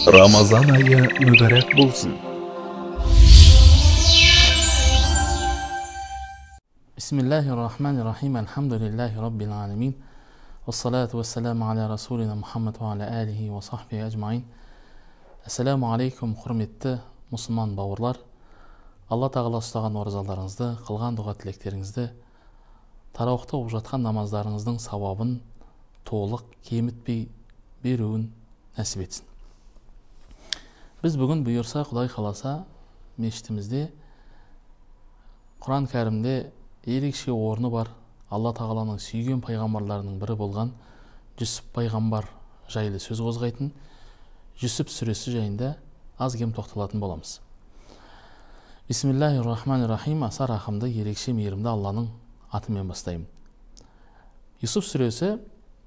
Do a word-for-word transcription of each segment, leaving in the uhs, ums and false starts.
Рамазан айы мүбәрәк болсын. Бисмиллахир-рахманир-рахим. Алхамдулиллахи раббил аламин. Вассалату вассаламу аля расулина Мухаммад ва аля алихи ва сахбихи аджмаин. Ассаламу алейкум, құрметті мұсылман бауырлар. Алла тағала ұстаған оразаларыңызды, қылған дұға тілектеріңізді, тарауықта оқып жатқан намаздарыңыздың сауабын толық кемітпей беруін нәсіп етсін. Біз бүгін бұйырса, Құдай қаласа, мешітімізде Құран кәрімде ерекше орны бар Алла тағаланың сүйген пайғамбарларының бірі болған Жүсіп пайғамбар жайлы сөз қозғайтын Жүсіп сүресі жайында аз кем тоқталатын боламыз. Бисмиллахир-рахманир-рахим. Аса рахымды, ерекше мейірімді Алланың атымен бастаймын. Юсуф сүресі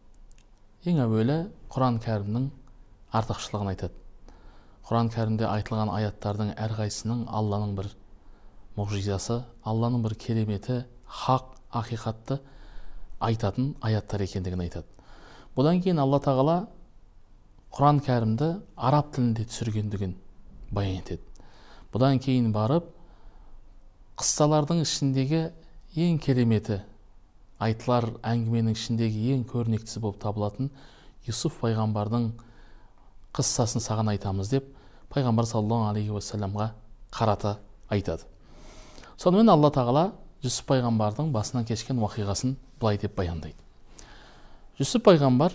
ең әуелі Құран кәрімнің артықшылығын айтады. Құран кәрімде айтылған аяттардың әрқайсының Алланың бір мұғжизасы, Алланың бір кереметі, хақ, ақиқатты айтатын аяттар екендігін айтады. Бұдан кейін Алла тағала Құран кәрімді араб тілінде түсіргендігін баян етеді. Бұдан кейін барып қыссалардың ішіндегі ең кереметі, айтылар әңгіменің ішіндегі ең көрнектісі болып табылатын Юсуф пайғамбардың қыссасын саған айтамыз деп пайғамбар саллаллаху алейхи уассаламға қарата айтады. Сонымен Алла тағала Жүсіп пайғамбардың басынан кешкен уақиғасын былай деп баяндайды. Жүсіп пайғамбар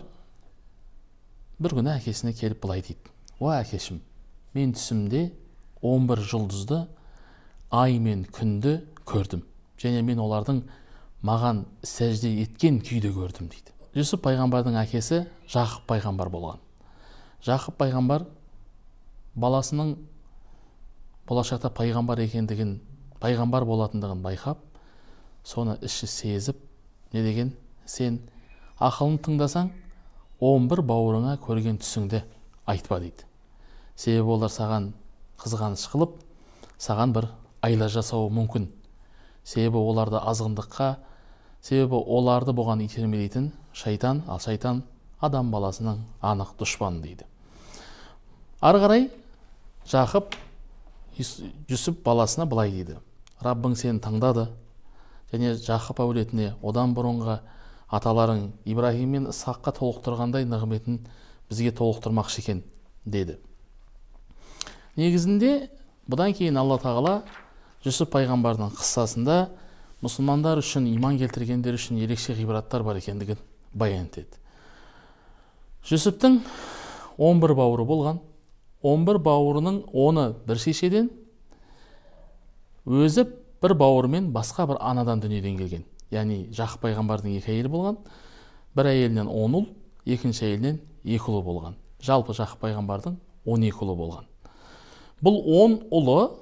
бір күні әкесіне келіп былай дейді: "Уа әкешім, мен түсімде он бір жұлдызды, ай мен күнді көрдім, және мен олардың маған сәжде еткен күйде көрдім" дейді. Жүсіп пайғамбардың әкесі Жақып пайғамбар болған. Жақып пайғамбар баласының болашақта пайғамбар екендігін, пайғамбар болатындығын байқап, соны іші сезіп, не деген: "Сен ақылын тыңдасаң, он бір бауырыңа көрген түсіңді айтпа" дейді. Себебі олар саған қызғаныш қылып, саған бір айла жасауы мүмкін. Себебі оларды азғындыққа, себебі оларды бұған итермелейтін шайтан, ал шайтан адам баласының анық дұшпаны дейді. Ары қарай Жақып Жүсіп баласына былай дейді: "Раббың сені таңдады, және Жақып әулетіне одан бұрынғы аталарың Ибрахим мен Исхаққа толықтырғандай нығметін бізге толықтырмақшы екен" деді. Негізінде бұдан кейін Алла тағала Жүсіп пайғамбардың қыссасында мұсылмандар үшін, иман келтіргендер үшін ерекше ғибраттар бар екендігін баян етеді. Жүсіптің он бір бауыры болған. он бір бауырының оны бір шешеден, өзі бір бауырымен басқа бір анадан дүниеден келген. Яғни Жақып пайғамбардың екі әйелі болған. Бір әйелінен он ұл, екінші әйелінен екі ұлы болған. Жалпы Жақып пайғамбардың он екі ұлы болған. Бұл он ұлы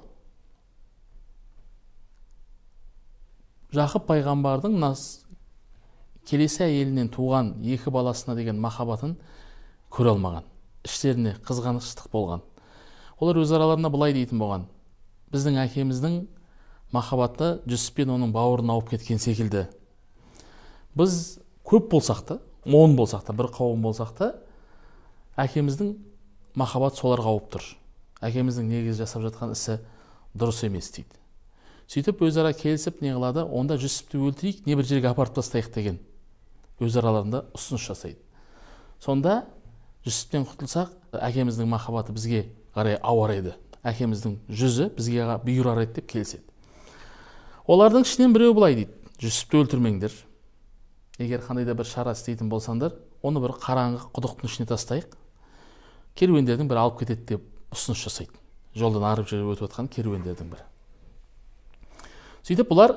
Жақып пайғамбардың нас келесі әйелінен туған екі баласына деген махаббатын көре алмаған. Іштеріне қызғаныштық болған. Олар өз араларында былай дейтін болған: "Біздің әкеміздің махаббаты Жүсіп пен оның бауырын ауып кеткен секілді. Біз көп болсақ та, он болсақ та, бір қауым болсақ та, әкеміздің махаббаты соларға ауып тұр. Әкеміздің негізі жасап жатқан ісі дұрыс емес" дейді. Сөйтіп өзара келісіп не қылады: "Онда Жүсіпті өлтірейік, не бір жерге апарып тастайық" деген өз араларында ұсыныс жасайды. Сонда Жүсіптен құтылсақ, әкеміздің махаббаты бізге қарай ауарайды, әкеміздің жүзі бізге бұйырар еді деп келіседі. Олардың ішінен біреу былай дейді: "Жүсіпті өлтірмеңдер. Егер қандай да бір шара істейтін болсаңдар, оны бір қараңғы құдықтың ішіне тастайық, керуендердің бірі алып кетеді" деп ұсыныс жасайды. Жолдан арып жүріп өтіп жатқан керуендердің бірі. Сөйтіп бұлар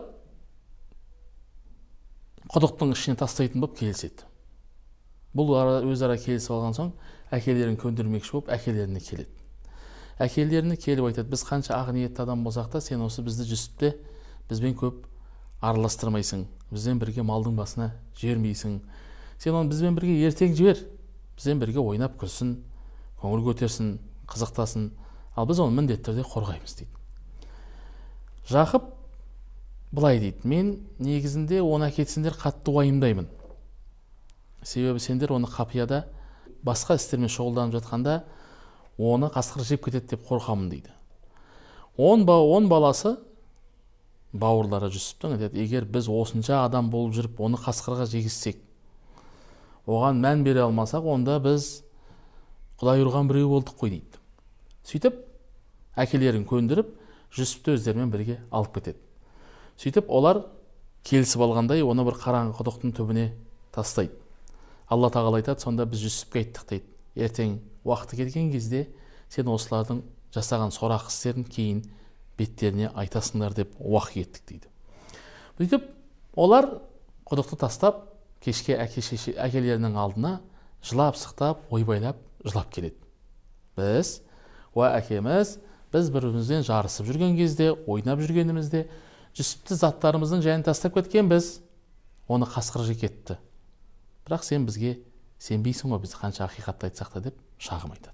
құдықтың ішіне тастайтын болып келіседі. Бұл өзара келісіп алған соң әкелерін көндірмекші болып әкелеріне келеді. Әкелеріне келіп айтады: "Біз қанша ақ ниетті адам болсақ та, сен осы бізді Жүсіпте бізбен көп араластырмайсың, бізбен бірге малдың басына жібермейсің. Сен оны бізбен бірге ертең жібер, бізбен бірге ойнап күлсін, көңіл көтерсін, қызықтасын, ал біз оны міндетті түрде қорғаймыз" дейді. Жақып былай дейді: "Мен негізінде оны әкетсеңдер қатты уайымдаймын. Себебі сендер оны қапияда басқа істермен шұғылданып жатқанда, оны қасқыр жеп кетеді деп қорқамын дейді. Он, ба, он баласы бауырлары Жүсіптің айтады, егер біз осынша адам болып жүріп, оны қасқырға жегізсек, оған мән бере алмасақ, онда біз Құдай ұрған біреу болдық қой дейді. Сөйтіп, әкелерін көндіріп, Жүсіпті өздерімен бірге алып кетеді. Сөйтіп, олар келісіп алғандай, оны бір қараңғы құдықтың түбіне тастайды. Алла тағала айтады, сонда біз Жүсіпке айттық дейді. Ертең уақыты келген кезде сен осылардың жасаған сорақ істерін кейін беттеріне айтасыңдар деп уақи еттік дейді. Сөйтіп, олар құдықты тастап, кешке әкелерінің алдына жылап сықтап, ойбайлап, жылап келеді. Біз, уа әкеміз, біз бірімізден жарысып жүрген кезде, ойнап жүргенімізде, Жүсіпті заттарымыздың жайын тастап кеткен біз, оны қасқыр жеп кетті. Бірақ сен бізге сенбейсің ғой, біз қанша ақиқатты айтсақ та деп шағым айтады.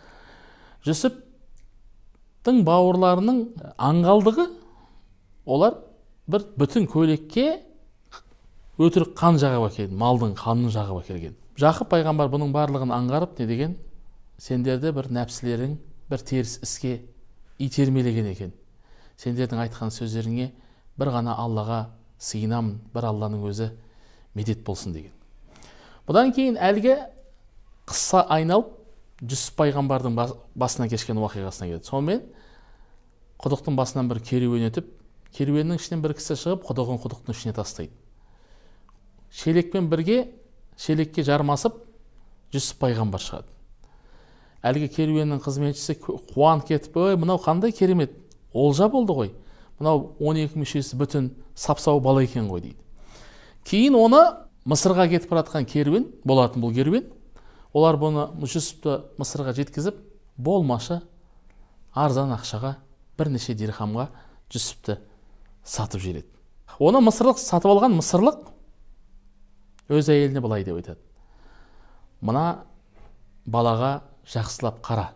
Жүсіптің бауырларының аңғалдығы, олар бір бүтін көйлекке өтірік қан жағып әкелген, малдың қанын жағып әкелген. Жақып пайғамбар бұның барлығын аңғарып, не деген? Сендерді бір нәпсілерің бір теріс іске итермелеген екен. Сендердің айтқан сөздеріңе бір ғана Аллаға сыйынамын, бір Алланың өзі медет болсын деген. Бұдан кейін әлгі қысса айналып, Жүсіп пайғамбардың басына кешкен уақиғасына келді. Сонымен құдықтың басынан бір керуен өтіп, керуеннің ішінен бір кісі шығып, құдығын құдықтың ішіне тастайды. Шелекпен бірге, шелекке жармасып, Жүсіп пайғамбар шығады. Әлгі керуеннің қызметшісі қуанып кетіп, ой, мынау қандай керемет, олжа болды ғой. Мынау он екі мүшесі бүтін сапсау бала екен ғой дейді. Кейін оны Мысырға кетіп баратқан керуен, болатын бұл керуен, олар бұны Жүсіпті Мысырға жеткізіп, болмашы арзан ақшаға бірнеше дирхамға Жүсіпті сатып жібереді. Оны мысырлық сатып алған мысырлық өз әйеліне былай деп айтады. Мына балаға жақсылап қара.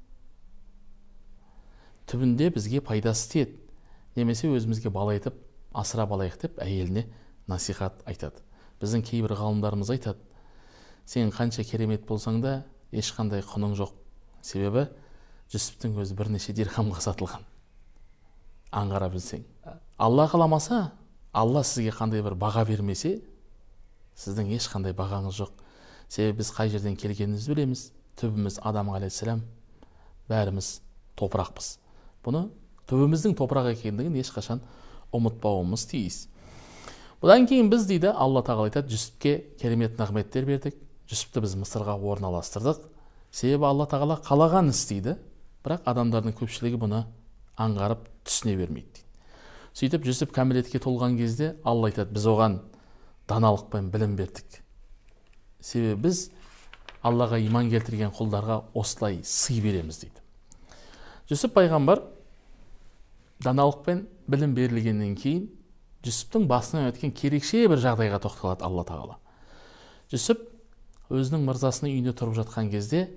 Түбінде бізге пайдасы тиеді. Немесе өзімізге бала етіп, асыра балайық деп әйеліне насихат айтады. Біздің кейбір ғалымдарымыз айтады, сен қанша керемет болсаң да, ешқандай құның жоқ. Себебі Жүсіптің өзі бірнеше дирхамға сатылған. Аңғара білсең. Алла қаламаса, Алла сізге қандай бір баға бермесе, сіздің ешқандай бағаңыз жоқ. Себебі біз қай жерден келгенімізді білеміз. Түбіміз Адам алейхиссалам, бәріміз топырақпыз. Бұны түбіміздің топырақ екендігін ешқашан ұмытпауымыз тиіс. Бұдан кейін біз дейді, Алла тағала айтады, Жүсіпке керемет нығметтер бердік. Жүсіпті біз Мысырға орналастырдық. Себебі Алла тағала қалаған істейді, бірақ адамдардың көпшілігі бұны аңғарып түсіне бермейді дейді. Сөйтіп Жүсіп кәмелетке толған кезде Алла айтады, біз оған даналықпен білім бердік. Себебі біз Аллаға иман келтірген құлдарға осылай сый береміз дейді. Жүсіп пайғамбар даналықпен білім берілгеннен кейін Жүсіптің басынан өткен керекше бір жағдайға тоқталады Алла тағала. Жүсіп өзінің мырзасының үйінде тұрып жатқан кезде,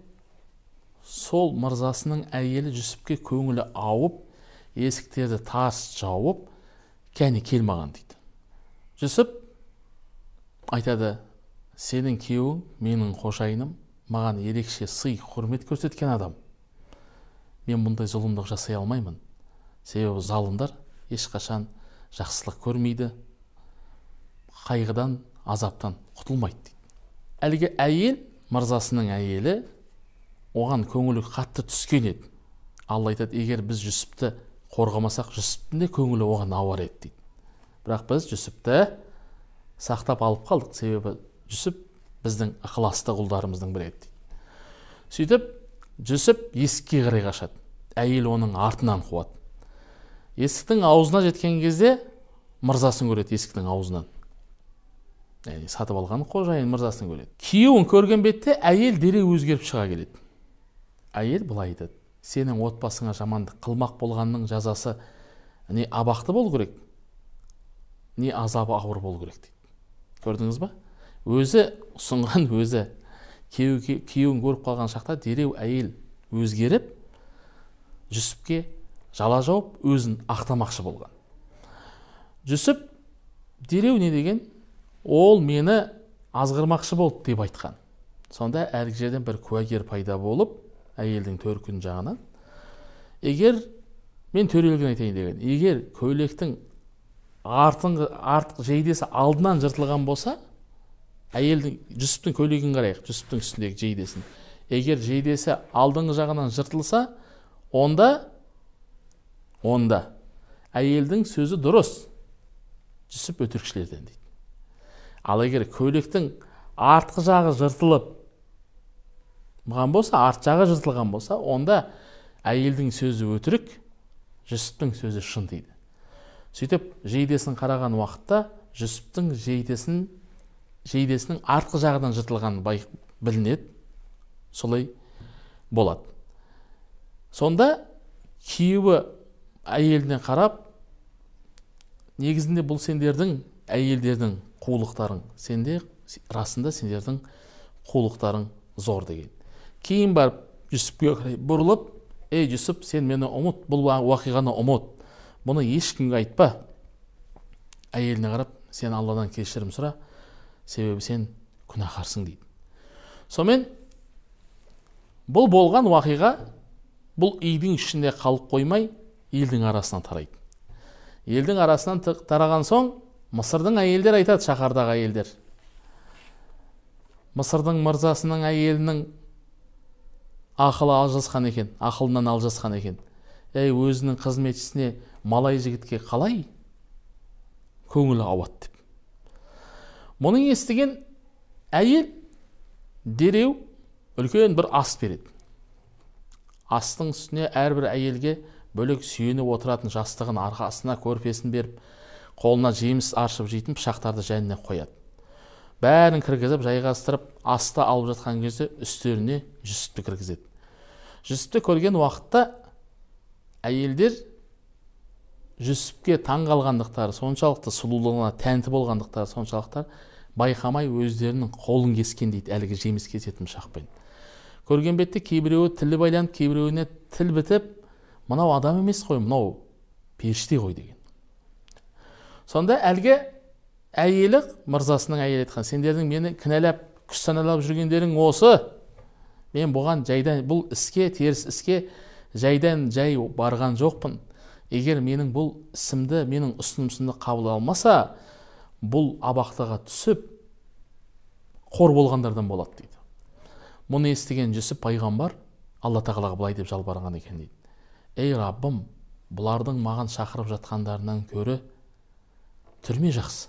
сол мырзасының әйелі Жүсіпке көңілі ауып, есіктерді тарс жауып, кәне келмаған дейді. Жүсіп айтады, сенің күйеуің, менің қожайыным, маған ерекше сый, құрмет көрсеткен адам. Мен бұндай зұлымдық жасай алмаймын. Себебі залымдар ешқашан жақсылық көрмейді, қайғыдан, азаптан құтылмайды дейді. Әлгі әйел, мырзасының әйелі, оған көңілі қатты түскен еді. Алла айтады, егер біз Жүсіпті қорғамасақ, Жүсіптің де көңілі оған ауар еді дейді. Бірақ біз Жүсіпті сақтап алып қалдық, себебі Жүсіп біздің ықыласты құлдарымыздың бірі еді. Сөйтіп, Жүсіп есікке қарай қашады. Әйел оның артынан қуады. Есіктің аузына жеткен кезде мырзасын көреді есіктің аузынан. Яғни сатып алған қожайын мырзасын көреді. Күйеуін көрген бетте әйел дереу өзгеріп шыға келеді. Әйел былай айтады, сенің отбасыңа жамандық қылмақ болғанның жазасы не абақты болу керек, не азабы ауыр болу керек дейді. Көрдіңіз ба? Өзі ұсынған өзі күйеуін көріп қалған шақта дереу әйел өзгеріп, Жүсіпке жала жауып, өзін ақтамақшы болған. Жүсіп дереу не деген? Ол мені азғырмақшы болды деп айтқан. Сонда әлгі жерден бір куәгер пайда болып, әйелдің төркін жағынан. Егер мен төрелігін айтайын деген, егер көйлектің артыңғы артық жейдесі алдынан жыртылған болса, әйелдің Жүсіптің көйлегін қарайық, Жүсіптің үстіндегі жейдесін. Егер жейдесі алдыңғы жағынан жыртылса, онда онда әйелдің сөзі дұрыс. Жүсіп өтірікшілерден дейді. Ал егер көйлектің артқы жағы жыртылып маған болса, арт жағы жыртылған болса, онда әйелдің сөзі өтірік, Жүсіптің сөзі шын дейді. Сөйтіп, жейдесін қараған уақытта Жүсіптің жейдесін жейдесінің артқы жағынан жыртылған бай білінеді. Солай болады. Сонда күйеуі әйеліне қарап, негізінде бұл сендердің әйелдердің қулықтарың, сенде расында сендердің қулықтарың зор деген. Кейін барып Жүсіпке қарай бұрылып, ей Жүсіп, сен мені ұмыт, бұл уақиғаны ұмыт, бұны ешкімге айтпа. Әйеліне қарап, сен Алладан кешірім сұра, себебі сен күнәһарсың дейді. Сонымен бұл болған уақиға бұл үйдің ішінде қалып қоймай, елдің арасына тарайды. Елдің арасынан тараған соң, Мысырдың әйелдер айтады, шаһардағы әйелдер. Мысырдың мырзасының әйелінің ақылы алжасқан екен, ақылынан алжасқан екен. Ей, өзінің қызметшісіне малай жігітке қалай көңілі ауады деп. Мұның естіген әйел дереу үлкен бір ас береді. Астың үстіне әрбір әйелге бөлек сүйеніп отыратын жастығын арқасына көрпесін беріп, қолына жеміс аршып жейтін пышақтарды жәніне қояды. Бәрін кіргізіп, жайғастырып, асты алып жатқан кезде үстеріне Жүсіпті кіргізеді. Жүсіпті көрген уақытта әйелдер Жүсіпке таң қалғандықтары, соншалықты сұлулығына тәнті болғандықтары, соншалықты байқамай өздерінің қолын кескен дейді, әлгі жеміс кесетін пышақпен. Көрген бетте кейбіреуі тілі байланып, кейбіреуіне тіл бітіп, мынау адам емес қой, мынау періште ғой деген. Сонда әлгі әйелі, мырзасының әйелі айтқан, сендердің мені кінәлап, күш саналап жүргендерің осы. Мен бұған жайдан, бұл іске, теріс іске жайдан жай барған жоқпын. Егер менің бұл ісімді, менің ұсынысымды қабыл алмаса, бұл абақтыға түсіп, қор болғандардан болады дейді. Мұны естіген Жүсіп пайғамбар Алла тағалаға былай деп жалбарған екен дейді. Ей Раббым, бұлардың маған шақырып жатқандарынан көрі түрме жақсы.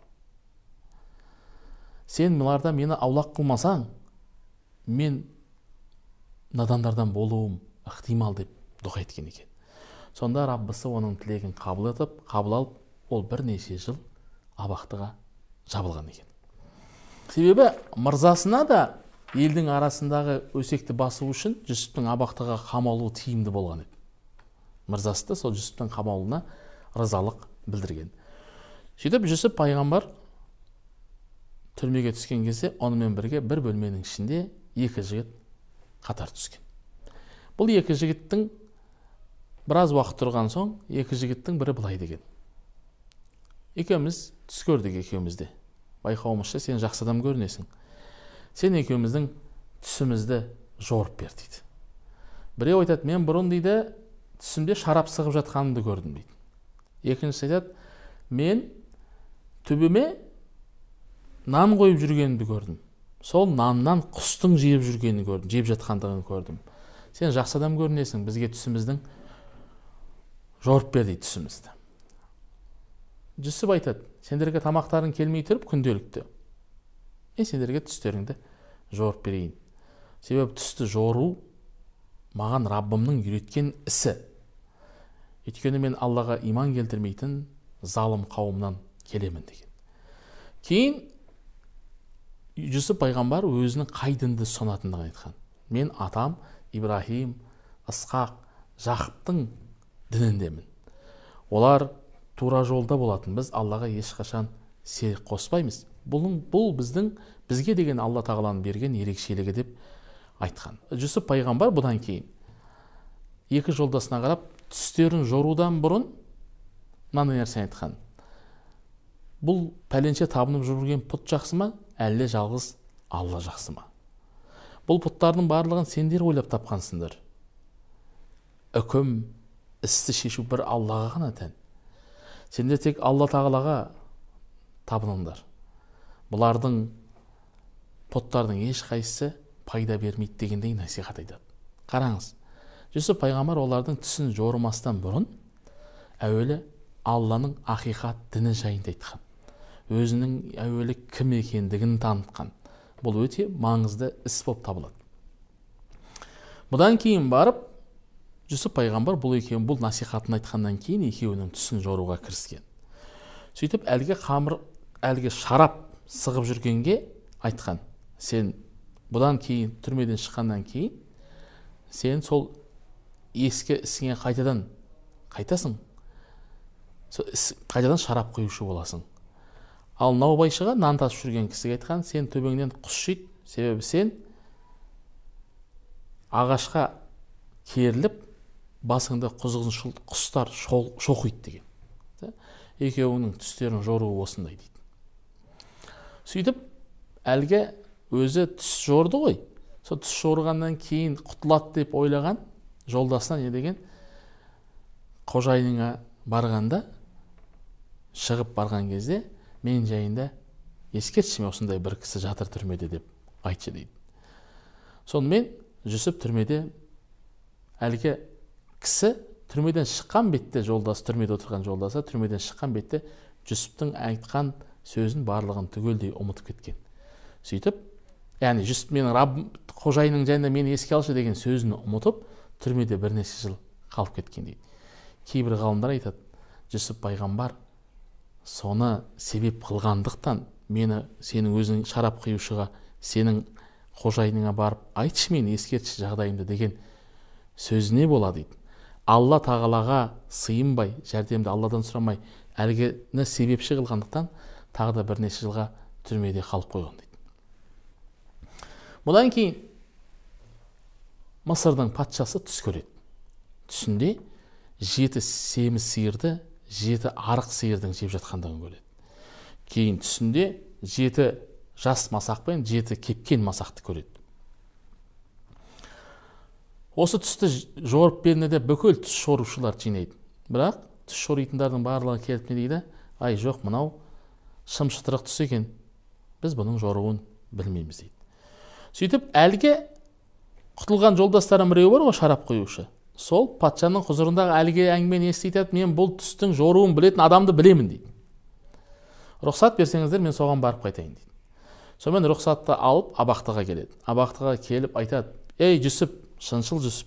Сен бұларда мені аулақ қылмасаң, мен надандардан болуым ықтимал деп дұға еткен екен. Сонда Раббысы оның тілегін қабыл етіп, қабыл алып, ол бірнеше жыл абақтыға жабылған екен. Себебі мырзасына да елдің арасындағы өсекті басу үшін Жүсіптің абақтыға қамалуы тиімді болған еді. Мырзасы да сол Жүсіптің қамалуына ризалық білдірген. Сөйтіп Жүсіп пайғамбар түрмеге түскен кезде онымен бірге бір бөлменің ішінде екі жігіт қатар түскен. Бұл екі жігіттің біраз уақыт тұрған соң, екі жігіттің бірі былай деген. Екеуміз түс көрдік екеумізде. Байқауымызша сен жақсы адам көрінесің. Сен екеуміздің түсімізді жорып бер дейді. Біреу айтады, мен бұрын дейді, түсімде шарап сығып жатқанымды көрдім дейді. Екіншісі айтады, мен төбеме нан қойып жүргенімді көрдім. Сол наннан құстың жеп жүргенін көрдім, жеп жатқандығын көрдім. Сен жақсы адам көрінесің, бізге түсіміздің жорып бер дейді түсімізді. Жүсіп айтады, сендерге тамақтарын келмей тұрып күнделікті. Мен сендерге түстеріңді жорып берейін. Себебі түсті жору маған Раббымның үйреткен ісі. Өйткені мен Аллаға иман келтірмейтін залым қауымнан келемін деген. Кейін Жүсіп пайғамбар өзінің қай дінді ұстанатындығын айтқан. Мен атам Ибрахим, Ысқақ, Жақыптың дініндемін. Олар тура жолда болатын, біз Аллаға ешқашан серік қоспаймыз. Бұл, бұл біздің бізге деген Алла тағаланың берген ерекшелігі деп айтқан. Жүсіп пайғамбар бұдан кейін екі жолдасына қарап, түстерін жорудан бұрын мынандай нәрсені айтқан. Бұл пәленше табынып жүрген пұт жақсы ма, әлде жалғыз Алла жақсы ма? бұл бұттардың барлығын сендер ойлап тапқансыңдар. Үкім, істі шешу бір Аллаға ғана тән. Сендер тек Алла тағалаға табыныңдар. Бұлардың, бұттардың еш қайсысы пайда бермейді дегендей насихат айтады. Қараңыз, Жүсіп пайғамбар олардың түсін жорымастан бұрын әуелі Алланың ақиқат діні жайында айтқан. Өзінің әуелі кім екендігін танытқан. Бұл өте маңызды іс болып табылады. Бұдан кейін барып, Жүсіп пайғамбар бұл екеуін бұл насихатын айтқаннан кейін екеуінің түсін жоруға кіріскен. Сөйтіп әлгі қамыр, әлгі шарап сығып жүргенге айтқан. Сен бұдан кейін түрмеден шыққаннан кейін сен сол ескі ісіңе қайтадан қайтасың. Қайтадан шарап құюшы боласың. Ал наубайшыға нан тасып жүрген кісіге айтқан, сен төбеңнен құс жейді, себебі сен ағашқа керіліп басыңда құзғын құстар шоқиды деген. Екеуінің түстерін жоруы осындай дейді. Сөйтіп әлгі өзі түс жорды ғой. Сол түс жорғаннан кейін құтылады деп ойлаған жолдасына не деген? Қожайыныңа барғанда, шығып барған кезде, мен жайында ескертші, мен осындай бір кісі жатыр түрмеде деп айтшы дейді. Сонымен Жүсіп түрмеде, әлгі кісі түрмеден шыққан бетте, жолдасы, түрмеде отырған жолдасы, түрмеден шыққан бетте Жүсіптің айтқан сөзін барлығын түгелдей ұмытып кеткен. Сөйтіп, яғни Жүсіп менің Раббым, қожайының жайында мені еске алшы деген сөзін ұмытып, түрмеде бірнеше жыл қалып кеткен дейді. Кейбір ғалымдар айтады, Жүсіп пайғамбар соны себеп қылғандықтан мені сенің өзің шарап құюшыға, сенің қожайыныңа барып айтшы, мені ескертші жағдайымды деген сөзіне болады дейді. Алла тағалаға сыйынбай, жәрдемді Алладан сұрамай, әлгіні себепші қылғандықтан тағы да бірнеше жылға түрмеде қалып қойған дейді. Бұдан кейін Мысырдың патшасы түс көреді. Түсінде жеті семіз сиырды, жеті арық сиырдың жеп жатқандығын көреді. Кейін түсінде жеті жас масақ пен жеті кепкен масақты көреді. Осы түсті жорып берінеді бүкіл түс жорушылар жинайды. Бірақ түс жоритындардың барлығы келіп не дейді? Ай жоқ, мынау шым-шытырық түс екен. Біз бұның жоруын білмейміз дейді. Сөйтіп әлгі құтылған жолдастарым біреуі бар ғой, шарап құюшы. Сол патшаның құзырындағы әлгі әңгімені естиді, мен бұл түстің жоруын білетін адамды білемін дейді. Рұқсат берсеңіздер, мен соған барып қайтайын дейді. Сонымен рұқсатты алып абақтыға келеді. Абақтыға келіп айтады: "Ей Жүсіп, шыншыл Жүсіп,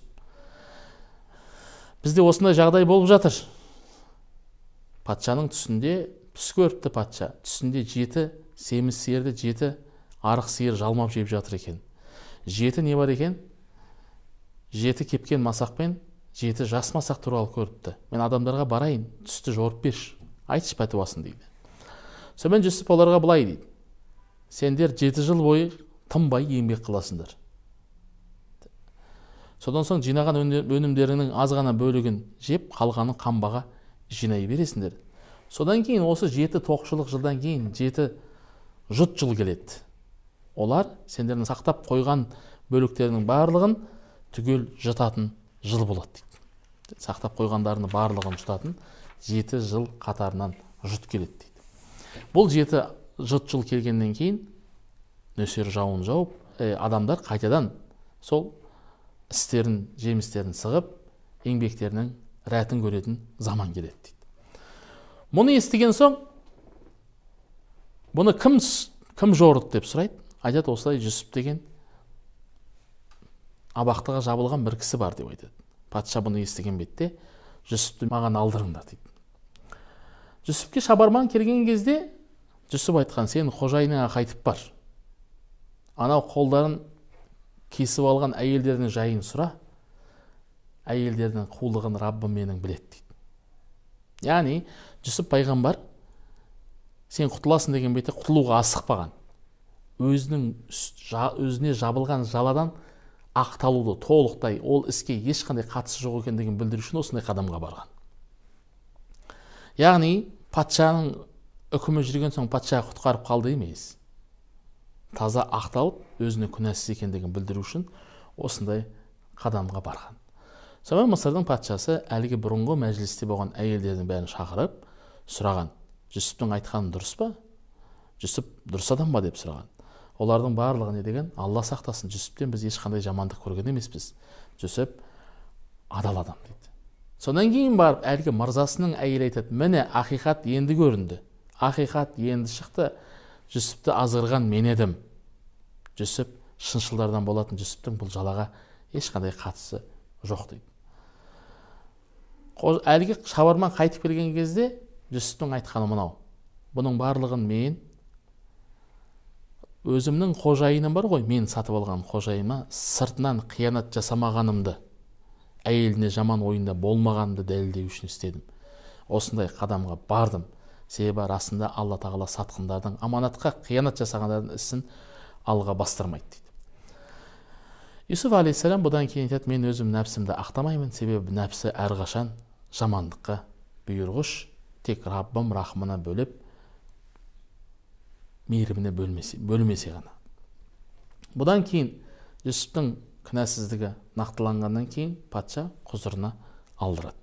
бізде осындай жағдай болып жатыр." Патшаның түсінде, түс көріпті патша, түсінде жеті семіз сиырды, жеті арық сиыр жалмап жеп жатыр екен. Жеті не бар екен? Жеті кепкен масақ пен жеті жас масақ туралы көріпті. Мен адамдарға барайын, түсті жорып берші, айтшы пәтуасын дейді. Сонымен Жүсіп оларға былай дейді: сендер жеті жыл бойы тынбай еңбек қыласыңдар. Содан соң жинаған өнімдерінің аз ғана бөлігін жеп, қалғанын қамбаға жинай бересіңдер. Содан кейін осы жеті тоқшылық жылдан кейін жеті жұт жыл келеді. Олар сендердің сақтап қойған бөліктерінің барлығын түгел жұтатын жыл болады дейді. Сақтап қойғандарының барлығын жұтатын жеті жыл қатарынан жұт келеді дейді. Бұл жеті жұт жыл келгеннен кейін нөсер жауын жауып, адамдар қайтадан сол істерін, жемістерін сығып, еңбектерінің рәтін көретін заман келеді дейді. Мұны естіген соң, бұны кім, кім жорыды деп сұрайды. Айтады: осылай Жүсіп деген абақтыға жабылған бір кісі бар деп айтады. Патша бұны естіген бетте: Жүсіпті маған алдырыңдар дейді. Жүсіпке шабарман келген кезде Жүсіп айтқан: сен қожайыныңа қайтып бар. Анау қолдарын кесіп алған әйелдердің жайын сұра. Әйелдердің қулығын Раббым менің біледі дейді. Яғни Жүсіп пайғамбар сен құтыласың деген бетте құтылуға асықпаған. Өзінің өзіне жабылған жаладан ақталуды толықтай, ол іске ешқандай қатысы жоқ екендігін білдіру үшін осындай қадамға барған. Яғни патшаның үкімі жүрген соң патша құтқарып қалды емес. таза ақталып, өзінің күнәсіз екендігін білдіру үшін осындай қадамға барған. Сонымен Мысырдың патшасы әлгі бұрынғы мәжілісте болған әйелдердің бәрін шақырып сұраған: Жүсіптің айтқаны дұрыс па? Жүсіп дұрыс адам ба деп сұраған. Олардың барлығы не деген? Алла сақтасын, Жүсіптен біз ешқандай жамандық көрген емеспіз. Жүсіп адал адам дейді. Содан кейін барып әлгі мырзасының әйелі айтады: міне ақиқат енді көрінді. Ақиқат енді шықты. Жүсіпті азғырған мен едім. Жүсіп шыншылдардан болатын, Жүсіптің бұл жалаға ешқандай қатысы жоқ дейді. Әлгі шабарман қайтып келген кезде Жүсіптің айтқаны мынау: бұның барлығын мен өзімнің қожайыным бар ғой, мен сатып алған қожайыма сыртынан қиянат жасамағанымды, әйеліне жаман ойында болмағанымды дәлелдеу үшін істедім. Осындай қадамға бардым. Себебі расында Алла тағала сатқындардың, аманатқа қиянат жасағандардың ісін алға бастырмайды дейді. Юсуф алейхиссалам бұдан кейін айтады: мен өзім нәпсімді ақтамаймын, себебі нәпсі әрқашан жамандыққа бұйырғыш, тек Раббым рахымына бөліп, мейіріміне бөлмесе, бөлмесе ғана. Бұдан кейін Жүсіптің күнәсіздігі нақтыланғаннан кейін патша құзырына алдырады.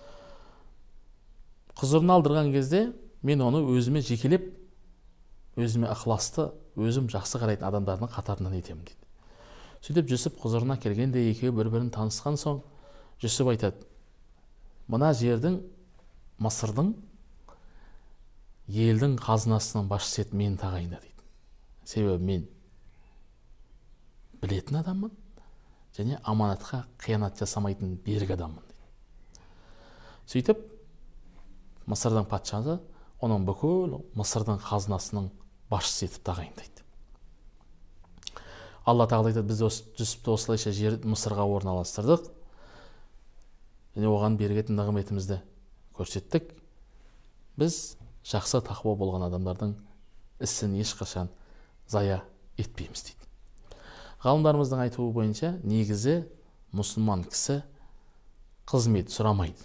Құзырына алдырған кезде мен оны өзіме жекелеп, өзіме ықыласты, өзім жақсы қарайтын адамдардың қатарынан етемін дейді. Сөйтіп Жүсіп құзырына келгенде екеуі бір-бірін танысқан соң Жүсіп айтады: мына жердің, Мысырдың, елдің қазынасының басшысы етіп мен тағайында дейді. Себебі мен білетін адаммын және аманатқа қиянат жасамайтын берік адаммын дейді. Сөйтіп Мысырдың патшасы оның бүкіл Мысырдың қазынасының басшысы етіп тағайындайды. Алла тағала айтады: біз Жүсіпті осылайша жер Мысырға орналастырдық және оған берген нығметімізді көрсеттік. Біз жақсы тақуа болған адамдардың ісін ешқашан зая етпейміз дейді. Ғалымдарымыздың айтуы бойынша негізі мұсылман кісі қызмет сұрамайды.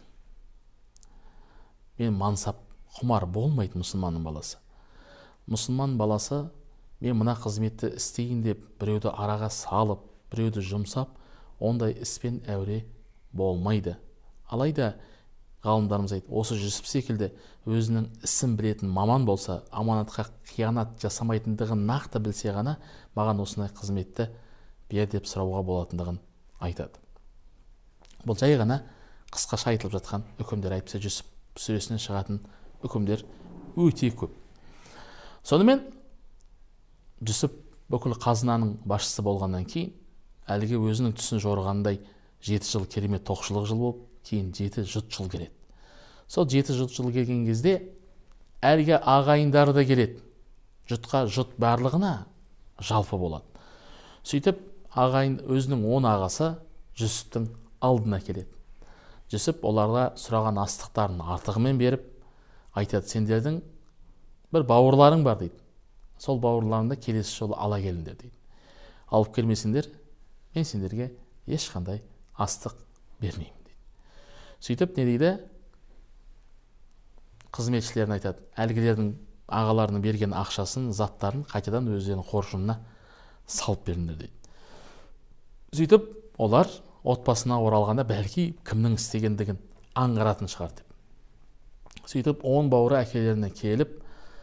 Мен мансап құмар болмайды мұсылманның баласы. Мұсылман баласы мен мына қызметті істейін деп біреуді араға салып, біреуді жұмсап, ондай іспен әуре болмайды. Алайда ғалымдарымыз айтты: осы Жүсіп секілді өзінің ісін білетін маман болса, аманатқа қиянат жасамайтындығын нақты білсе ғана маған осындай қызметті бер деп сұрауға болатындығын айтады. Бұл жай ғана қысқаша айтылып жатқан үкімдер. Әйтпесе Жүсіп сүресінен шығатын үкімдер өте көп. Сонымен Жүсіп бүкіл қазынаның басшысы болғаннан кейін әлгі өзінің түсін жорғандай жеті жыл керемет тоқшылық жыл болып, кейін жеті жұт жыл келеді. Сол жеті жұт жыл келген кезде әлгі ағайындары да келеді. Жұтқа жұт барлығына жалпы болады. Сөйтіп ағайын өзінің он ағасы Жүсіптің алдына келеді. Жүсіп оларға сұраған астықтарын артығымен беріп айтады: сендердің бір бауырларың бар дейді. Сол бауырларыңды келесі жолы ала келіңдер дейді. Алып келмесеңдер, мен сендерге ешқандай астық бермеймін дейді. Сөйтіп не дейді? Қызметшілерін айтады: әлгілердің ағаларының берген ақшасын, заттарын қайтадан өздерінің қоржынына салып беріңдер дейді. Сөйтіп олар отбасына оралғанда бәлки кімнің істегендігін аңғаратын шығар деп. Сөйтіп он бауыры әкелеріне келіп: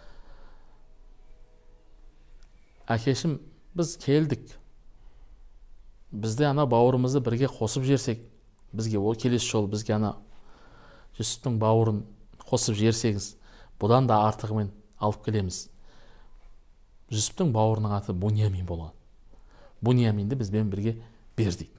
әкешім, біз келдік. Бізде ана бауырымызды бірге қосып жерсек, бізге ол келесі жол бізге ана Жүсіптің бауырын қосып жерсеңіз, бұдан да артығымен алып келеміз. Жүсіптің бауырының аты Буниямин болған. Бунияминді бізбен бірге бер дейді.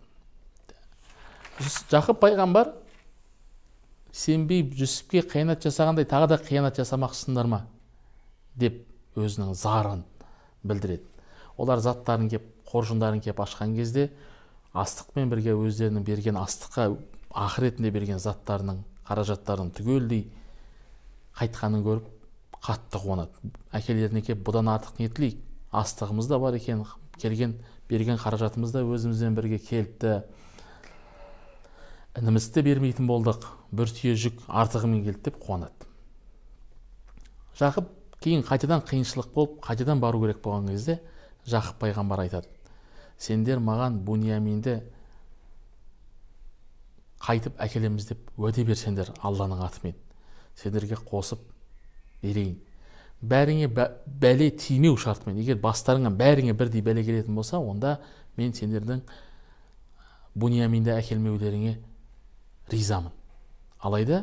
Жақып пайғамбар сенбей Жүсіпке қиянат жасағандай тағы да қиянат жасамақсыңдар ма деп өзінің зарын білдіреді. Олар заттарын кеп, қоржындарын кеп ашқан кезде астықпен бірге өздерінің берген астыққа ақыретінде берген заттарының, қаражаттарының түгелдей қайтқанын көріп қатты қуанады. Әкелеріне кеп, бұдан артық не тілейік? Астығымыз да бар екен, келген берген қаражатымыз да өзімізбен бірге келіпті. Інімізді бермейтін болдық, бір түйе жүк артығымен келді деп қуанады. Жақып кейін қайтадан қиыншылық болып, қайтадан бару керек болған кезде Жақып пайғамбар айтады: сендер маған Буниаминді қайтып әкелеміз деп уәде берсеңдер Алланың атымен, сендерге қосып берейін. Бәріңе бәле тимеу шартымен. Егер бастарыңнан бәріңе бірдей бәле келетін болса, онда мен сендердің Буниаминді әкелмеулеріңе ризамын. Алайда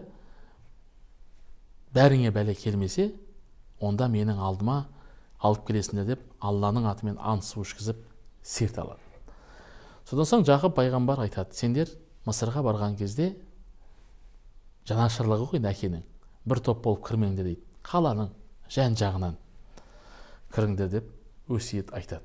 бәріңе бәле келмесе, онда менің алдыма алып келесіңдер деп Алланың атымен ант су ішкізіп серт алады. Содан соң Жақып пайғамбар айтады: сендер Мысырға барған кезде жанашырлығы ғой әкенің, бір топ болып кірмеңдер дейді, қаланың жан жағынан кіріңдер деп өсиет айтады.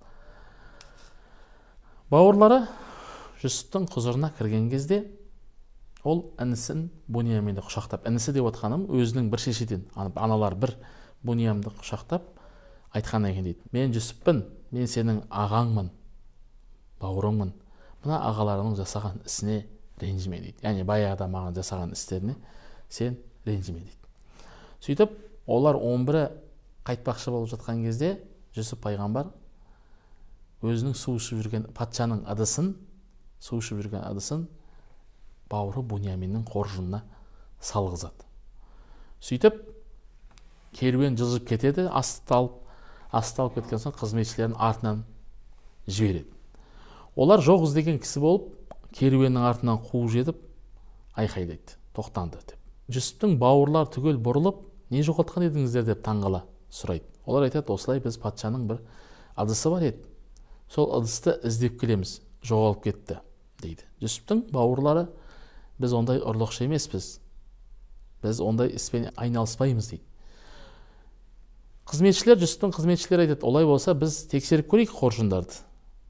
Бауырлары Жүсіптің құзырына кірген кезде ол інісін Буниаминді құшақтап, інісі деп отқаным өзінің бір шешеден, аналар бір Буниаминді құшақтап айтқан екен дейді: мен Жүсіппін, мен сенің ағаңмын, бауырыңмын, мына ағаларының жасаған ісіне ренжіме дейді. Яғни баяғыда маған жасаған істеріне сен ренжіме дейді. Сөйтіп олар он бірі қайтпақшы болып жатқан кезде Жүсіп пайғамбар өзінің су ішіп жүрген патшаның ыдысын, су ішіп жүрген ыдысын бауыры Буниаминнің қоржынына салғызады. Сөйтіп керуен жылжып кетеді, асталып, асталып кеткен соң қызметшілерін артынан жібереді. Олар жоқ іздеген кісі болып, керуеннің артынан қуып жетіп айқайлайды: тоқтаңдар деп. Жүсіптің бауырлар түгел бұрылып: не жоғалтқан едіңіздер деп таңғала сұрайды. Олар айтады: осылай біз патшаның бір ыдысы бар еді, сол ыдысты іздеп келеміз, жоғалып кетті дейді. Жүсіптің бауырлары: біз ондай ұрлықшы емеспіз, біз ондай іспен айналыспаймыз дейді. Қызметшілер, Жүсіптің қызметшілері айтады: олай болса біз тексеріп көрейік қоржындарды.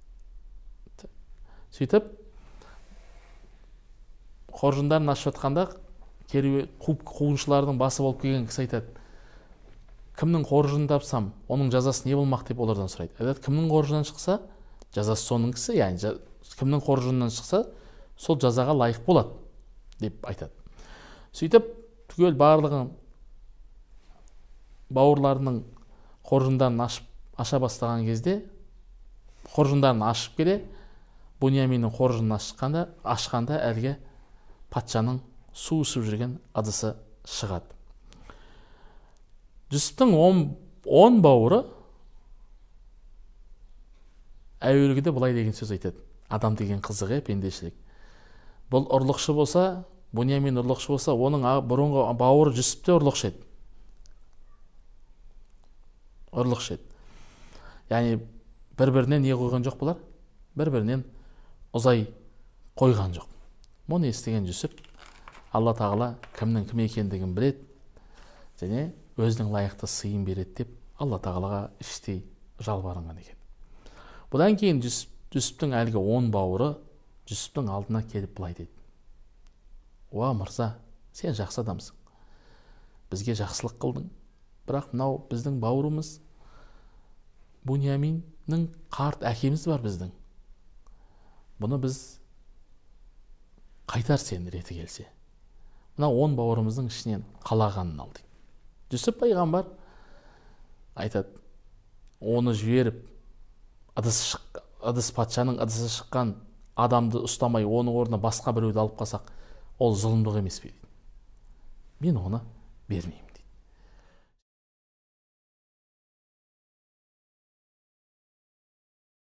Сөйтіп қоржындарын ашып жатқанда қуғыншылардың басы болып келген кісі айтады: кімнің қоржынын тапсам, оның жазасы не болмақ деп олардан сұрайды. Айтады: кімнің қоржынынан шықса, жазасы соның кісі, яғни кімнің қоржынынан шықса, сол жазаға лайық болады деп айтады. Сөйтіп түгел барлығын бауырларының қоржындарын ашып аша бастаған кезде, қоржындарын ашып келе Буниаминнің қоржынын ашқанда, ашқанда әлгі патшаның су ішіп жүрген ыдысы шығады. Жүсіптің он бауыры әуелгіде былай деген сөз айтады: адам деген қызық, е, пендешілік. Бұл ұрлықшы болса, Буниамин ұрлықшы болса, оның бұрынғы бауыры Жүсіп те ұрлықшы еді. Ұрлықшы еді. Яғни бір-бірінен не қойған жоқ бұлар? Бір-бірінен ұзай қойған жоқ. Мұны естіген Жүсіп Алла тағала кімнің кім екендігін біледі және өзінің лайықты сыйын береді деп Алла тағалаға іштей жалбарынған екен. Бұдан кейін Жүсіптің әлгі он бауыры Жүсіптің алдына келіп былай дейді: уа мырза, сен жақсы адамсың, бізге жақсылық қылдың, бірақ мынау біздің бауырымыз Буниаминнің қарт әкеміз бар біздің. Бұны біз қайтар сен реті келсе. Мына он бауырымыздың ішінен қалағанын ал дейді. Жүсіп пайғамбар айтады: оны жіберіп, ыдыс патшаның ыдысы шыққан адамды ұстамай, оның орнына басқа біреуді алып қалсақ, ол зұлымдық емес пе дейді. Мен оны бермеймін.